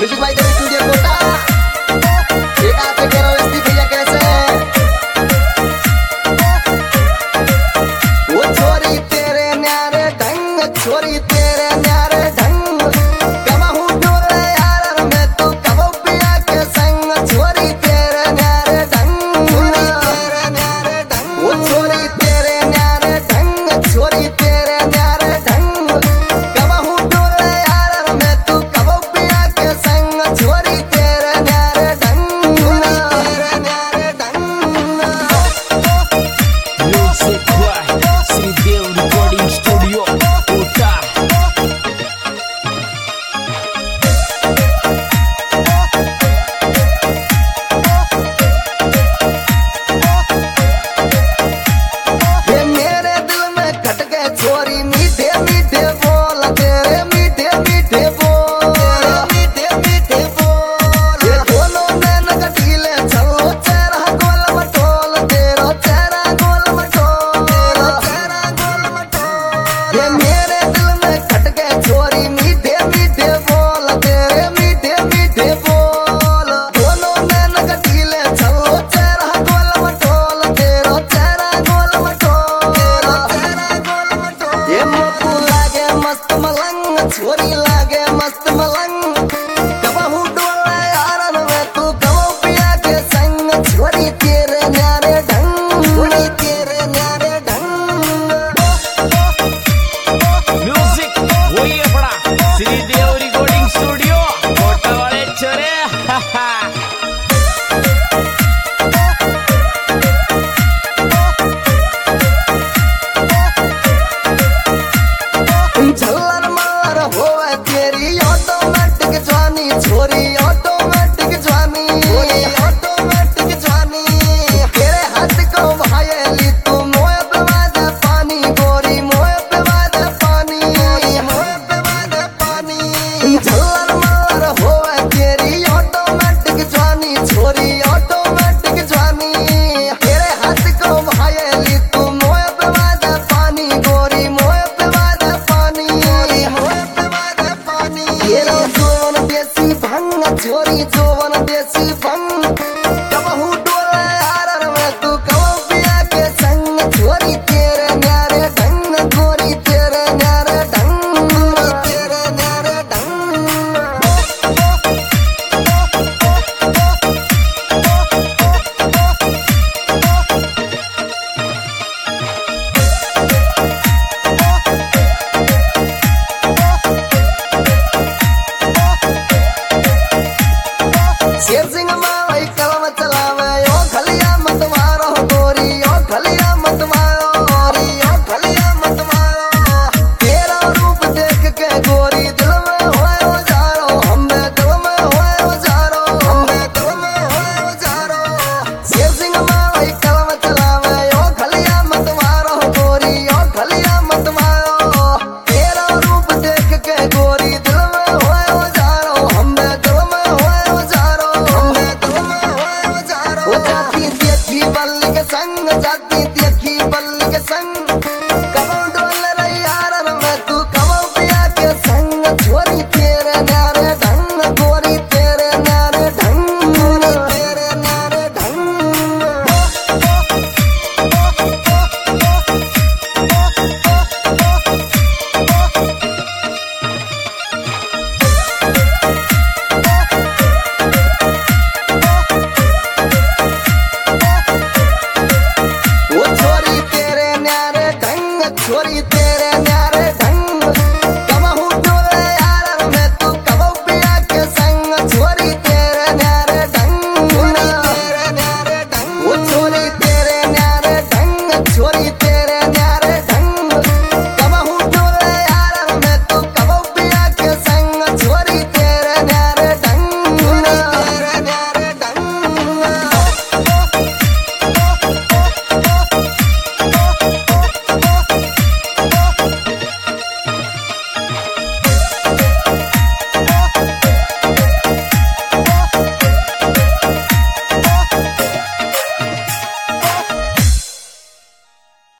Music भाई तेरे studio quota एक आते कह रहा हूँ एसडी भैया कैसे वो छोरी तेरे न्यारे ढंग छोरी तेरे न्यारे ढंग कब हूँ डोले यार मैं तो कब पिया के संग छोरी तेरे न्यारे ढंग छोरी तेरे न्यारे ढंग वो छोरी तेरे न्यारे ढंग छोरी तेरे न्यारे ढंग कब हूँ डोले यार मैं तो कब पिया के संग छोरी तेरे न्यारे ढंग छोरी तेरे न्यारे ढंग Music by Sridev Recording Studio, Kota. ये मेरे दिल में खट गए छोरी मीठे मीठे बोल तेरे मीठे मीठे बोल मीठे मीठे बोल ये दोनों नैन कटीले चलो चेहरा गोल मटोल तेरा चेहरा गोल मटोल तेरा चेहरा गोल मटोल ये मेरे दिल में खट गए छोरी मीठे मीठे बोल तेरे मीठे मीठे बोल दोनों नैन कटीले चलो चेहरा गोल मटोल तेरा चेहरा गोल मटोल तेरा चेहरा गोल मटोल ये मोकू लागे मस्त मलंग छोरी लागे मस्त मलंग कब हूँ डोला यारन में तू कब पिया के संग छोरी तेरे न्यारे ढंग छोरी तेरे न्यारे ढंग Music वही है बड़ा Sridev Recording Studio, Kota वाले छोरे. झल्लर मार होवे तेरी ऑटोमेटिक जवानी छोरी ऑटोमेटिक जवानी ऑटोमेटिक जवानी तेरे हाथ को भायली तू मोए पे वादा पानी गोरी मोए पे वादा पानी मोए पे वादा पानी झल्लर मार होवे तेरी ऑटोमेटिक जवानी छोरी ऑटोमेटिक जवानी तेरे हाथ को भायली तू मोए पे वादा पानी गोरी मोए पे वादा पानी मोए पे वादा पानी तेरा जोवन देसी भंग छोरी जोवन देसी भंग कब हूँ डोला यार मैं तू कब पिया के संग छोरी तेरे न्यारे ढंग गोरी तेरे न्यारे ढंग गोरी तेरे न्यारे ढंग शेर सिंह मावई कलम चलावे ओ खलिया मत मारो गोरी ओ खलिया मत मारो गोरी ओ खलिया मत मारो तेरा रूप देख के गोरी दिल में होए उजारो हमें दिल में होए उजारो हमें दिल में होए उजारो शेर सिंह मावई कलम चलावे ओ खलिया मत मारो गोरी ओ खलिया मत मारो तेरा रूप देख के गोरी दिल में होए उजारो हमें दिल में होए उजारो हमें दिल में होए उजारो वो जाती देखी बल्ली के संग जाती देखी बल्ली के संग